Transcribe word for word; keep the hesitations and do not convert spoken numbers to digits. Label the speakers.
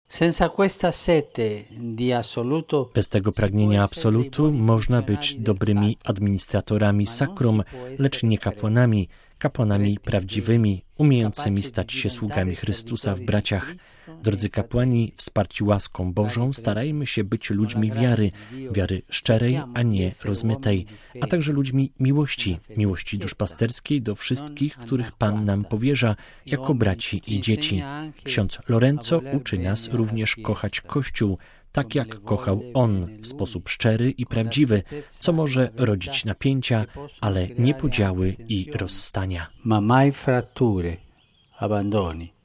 Speaker 1: Bez tego pragnienia absolutu można być dobrymi administratorami sakrum, lecz nie kapłanami, kapłanami prawdziwymi, umiejącymi stać się sługami Chrystusa w braciach. Drodzy kapłani, wsparci łaską Bożą, starajmy się być ludźmi wiary, wiary szczerej, a nie rozmytej, a także ludźmi miłości, miłości duszpasterskiej do wszystkich, których Pan nam powierza, jako braci i dzieci. Ksiądz Lorenzo uczy nas również kochać Kościół, tak jak kochał on, w sposób szczery i prawdziwy, co może rodzić napięcia, ale nie podziały i rozstania.
Speaker 2: Ma mai fratture, abbandoni.